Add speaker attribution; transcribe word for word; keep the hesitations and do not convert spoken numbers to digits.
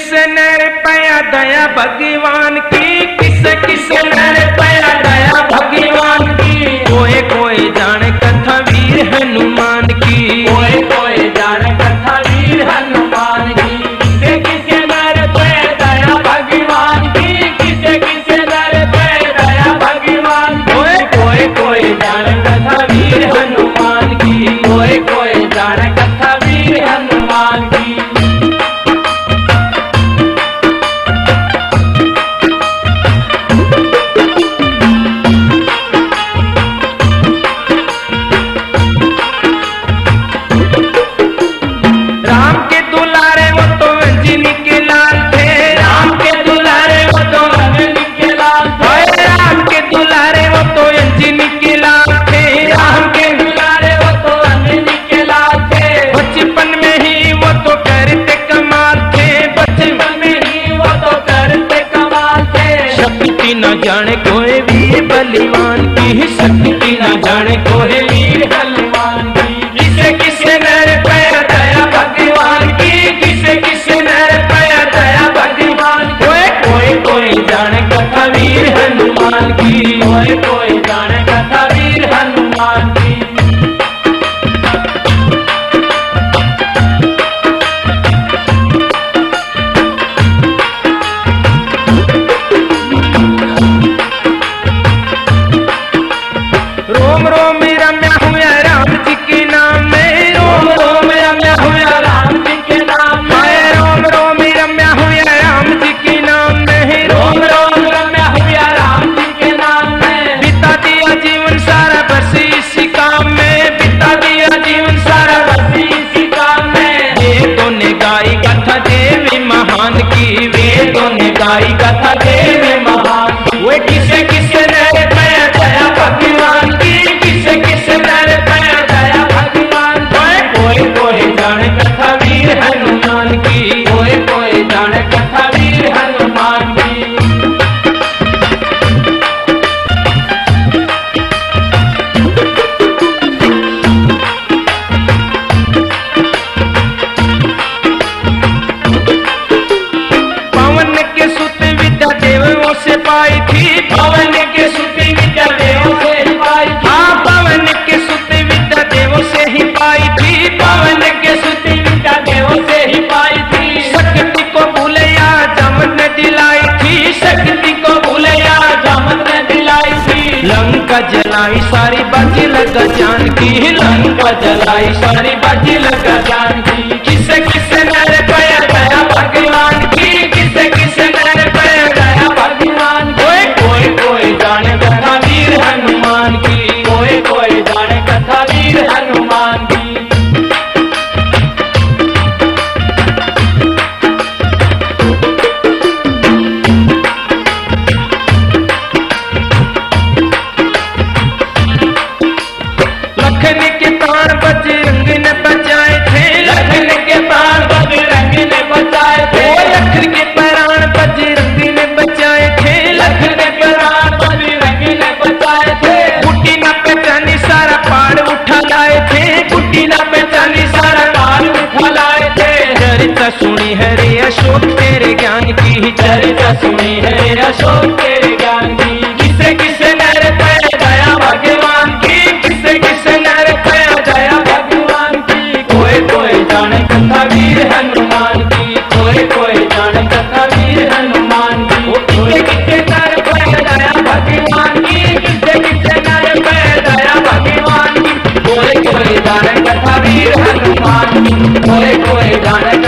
Speaker 1: किसे नर पया दया भगवान की, किसे किसे नर पया दया भगवान की। कोई कोई जाने कथा वीर हनुमान की,
Speaker 2: कोई कोई जाने कथा वीर हनुमान की। किसे किसे नर पया दया भगवान की, किसे किसे नर पया दया भगवान की।
Speaker 1: कोई कोई कोई जाने कथा वीर हनुमान की,
Speaker 2: कोई कोई जाने कथा वीर हनुमान की।
Speaker 1: न जाने कोई वीर बलवान की, शक्ति न जाने कोई वीर बलवान की।
Speaker 2: किसे किसे नर पया दया भगवान की, किसे किसे नर पया दया भगवान की।
Speaker 1: कोई कोई कोई जाने कथा वीर हनुमान की,
Speaker 2: कोई कोई जाने कथा वीर हनुमान की।
Speaker 1: रोम रोम रम्या हुआ राम जी के नाम में,
Speaker 2: रोम रोम रम्या हुआ राम जी के नाम में।
Speaker 1: रोम रोम रम्या हुआ राम जी के नाम में,
Speaker 2: रोम रोम रम्या हुआ राम जी के नाम में।
Speaker 1: बिता दिया जीवन सारा बस इसी काम में, बिता दिया जीवन सारा
Speaker 2: बस इसी काम में।
Speaker 1: वेदों ने गाई कथा देवी महान की,
Speaker 2: वेदों ने गाई कथा देवी महान की।
Speaker 1: वे किसे किसे
Speaker 2: नर पया दया भगवान की, किसे किसे नर पया दया भगवान की।
Speaker 1: कोई कोई जाने कथा वीर हनुमान की,
Speaker 2: कोई कोई जाने कथा वीर हनुमान की।
Speaker 1: पवन के सुत विद्या देवों से पाई थी,
Speaker 2: पवन के सुत विद्या देवों से ही पाई थी।
Speaker 1: हाँ पवन के सुत विद्या देवों से ही पाई थी,
Speaker 2: पवन के सुत विद्या देवों से ही पाई थी।
Speaker 1: शक्ति को भूलया जमन ने दिलाई थी,
Speaker 2: शक्ति को भूलया जमन ने दिलाई थी।
Speaker 1: लंका जलाई सारी बाजी लगा जान की,
Speaker 2: लंका जलाई सारी बाजी लगा जान की। किसे किसे नर पया दया भगवान की, किसे किसे नर पया दया भगवान की।
Speaker 1: कोई कोई कोई जाने कथा वीर हनुमान की,
Speaker 2: कोई कोई जाने कथा वीर हनुमान की।
Speaker 1: लखन के प्राण बजरंग ने बचाए थे,
Speaker 2: लखन के प्राण बजरंग ने बचाए थे।
Speaker 1: लखन के प्राण बजरंग ने बचाए थे,
Speaker 2: लखन के प्राण बजरंग ने बचाए थे।
Speaker 1: कुटी न पहचानी सारा पहाड़ उठा लाए थे,
Speaker 2: कुटी न पहचानी सारा पहाड़ उठा लाए थे।
Speaker 1: चरित्र सुनी है रे अशोक तेरे ज्ञान की,
Speaker 2: चरित्र सुनी है रे अशोक तेरे ज्ञान की। किसे किसे नर पया दया भगवान की, किसे किसे नर पया दया भगवान की। कोई कोई जाने कथा वीर हनुमान की, कोई कोई जाने कथा वीर हनुमान की। किसे किसे नर पया दया भगवान की, किसे किसे नर पया दया भगवान की। कोई कोई जाने कथा वीर हनुमान की, कोई कोई जाने